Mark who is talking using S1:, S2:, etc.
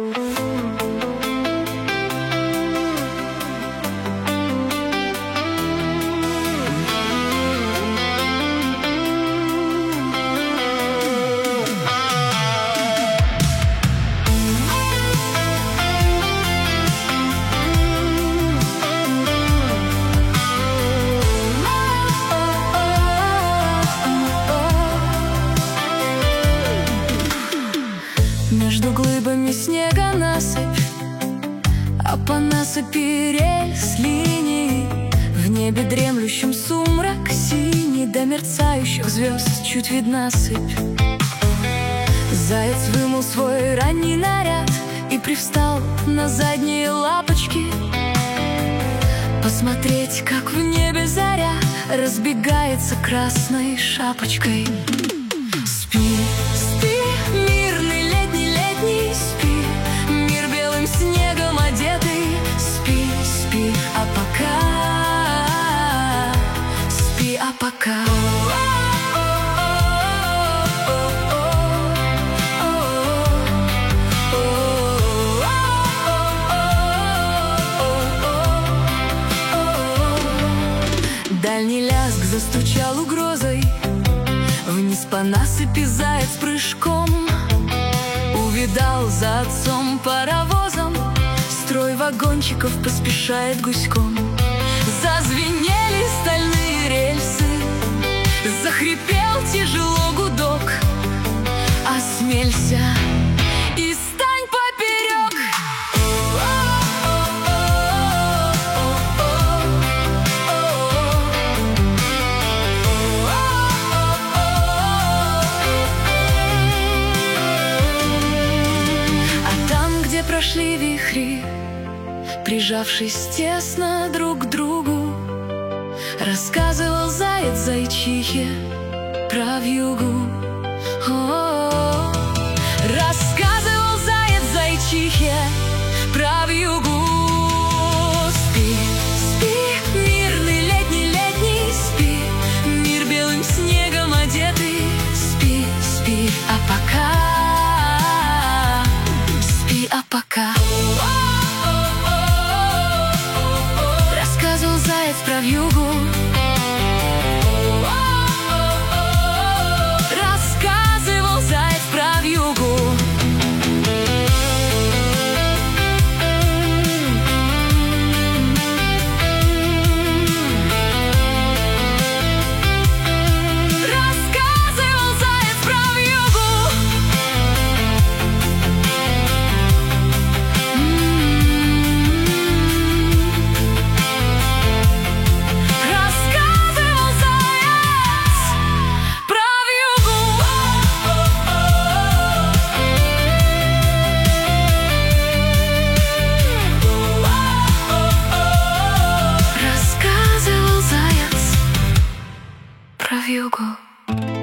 S1: Между глыбами снега насыпь, а по насыпи рельс линии. В небе дремлющем сумрак синий, до мерцающих звезд чуть видна сыпь. Заяц вымыл свой ранний наряд и привстал на задние лапочки, посмотреть, как в небе заря разбегается красной шапочкой. Спи, спи, мирный летний, спи, мир белым снегом одетый. Спи, спи, а пока, спи, а пока. Дальний лязг застучал угрозой, вниз по насыпи заяц прыжком увидал за отцом паровозом. Строй вагончиков поспешает гуськом. Зазвенели стальные рельсы, захрипел тяжело гудок. Осмелься и стань поперек. Прошли вихри, прижавшись тесно друг к другу, рассказывал заяц зайчихе про вьюгу. Рассказывал заяц зайчихе про вьюгу. Спи, спи, мирный летний, спи, мир белым снегом одетый. Спи, спи, а пока, а пока. Рассказывал заяц про вьюгу. Рассказывал заяц про вьюгу. Рассказывал заяц про вьюгу. Про вьюгу.